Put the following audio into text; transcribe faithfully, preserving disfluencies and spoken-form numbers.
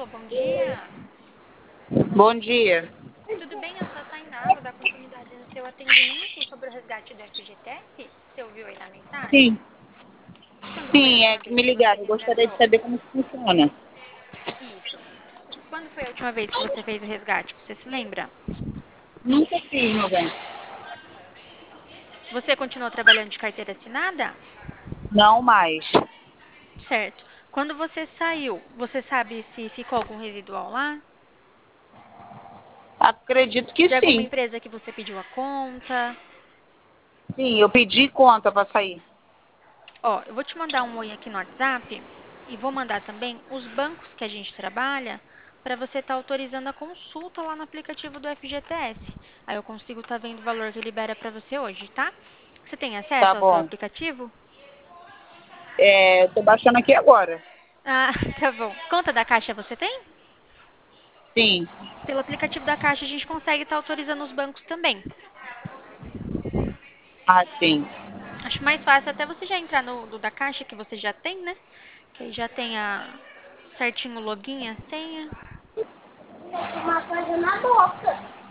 Alô, bom dia. Bom dia. Tudo bem? Eu sou a Tainá, vou dar continuidade no seu atendimento sobre o resgate do F G T S. Você ouviu aí na mensagem? Sim, Quando foi a sim, é última que vez me que você ligaram. Eu gostaria de resgatou? saber como que funciona. Isso. Quando foi a última vez que você fez o resgate? Você se lembra? Nunca fiz, meu bem. Você continuou trabalhando de carteira assinada? Não mais. Certo. Quando você saiu, você sabe se ficou algum residual lá? Acredito que De alguma sim. empresa que você pediu a conta? Sim, eu pedi conta para sair. Ó, eu vou te mandar um oi aqui no WhatsApp e vou mandar também os bancos que a gente trabalha para você estar autorizando a consulta lá no aplicativo do F G T S. Aí eu consigo estar vendo o valor que libera para você hoje, tá? Você tem Tá acesso ao seu bom. aplicativo? É, eu tô baixando aqui agora. Ah, tá bom. Conta da Caixa você tem? Sim. Pelo aplicativo da Caixa a gente consegue estar autorizando os bancos também. Ah, sim. Acho mais fácil até você já entrar no do da Caixa que você já tem, né? Que aí já tem a certinho o login, a senha. Uma coisa na boca.